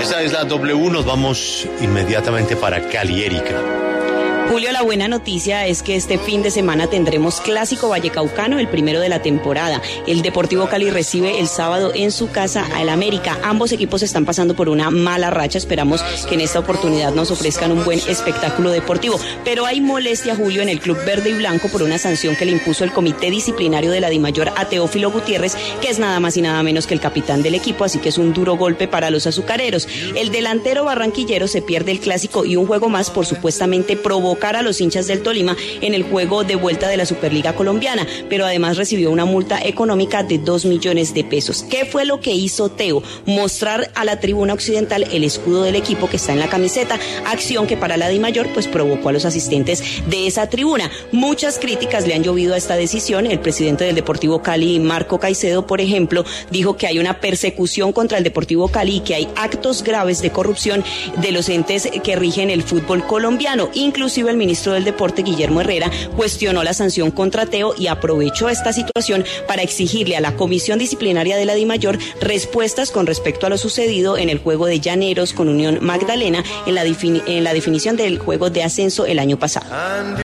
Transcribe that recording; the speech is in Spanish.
Esta es la W, nos vamos inmediatamente para Cali, Erika. Julio, la buena noticia es que este fin de semana tendremos Clásico Vallecaucano, el primero de la temporada. El Deportivo Cali recibe el sábado en su casa al América. Ambos equipos están pasando por una mala racha. Esperamos que en esta oportunidad nos ofrezcan un buen espectáculo deportivo. Pero hay molestia, Julio, en el Club Verde y Blanco por una sanción que le impuso el Comité Disciplinario de la Dimayor a Teófilo Gutiérrez, que es nada más y nada menos que el capitán del equipo, así que es un duro golpe para los azucareros. El delantero barranquillero se pierde el Clásico y un juego más por supuestamente provocar a los hinchas del Tolima en el juego de vuelta de la Superliga Colombiana, pero además recibió una multa económica de 2 millones de pesos. ¿Qué fue lo que hizo Teo? Mostrar a la tribuna occidental el escudo del equipo que está en la camiseta, acción que para la Dimayor pues provocó a los asistentes de esa tribuna. Muchas críticas le han llovido a esta decisión. El presidente del Deportivo Cali, Marco Caicedo, por ejemplo, dijo que hay una persecución contra el Deportivo Cali y que hay actos graves de corrupción de los entes que rigen el fútbol colombiano. Inclusive el ministro del Deporte, Guillermo Herrera, cuestionó la sanción contra Teo y aprovechó esta situación para exigirle a la Comisión Disciplinaria de la Dimayor respuestas con respecto a lo sucedido en el juego de Llaneros con Unión Magdalena en la definición del juego de ascenso el año pasado.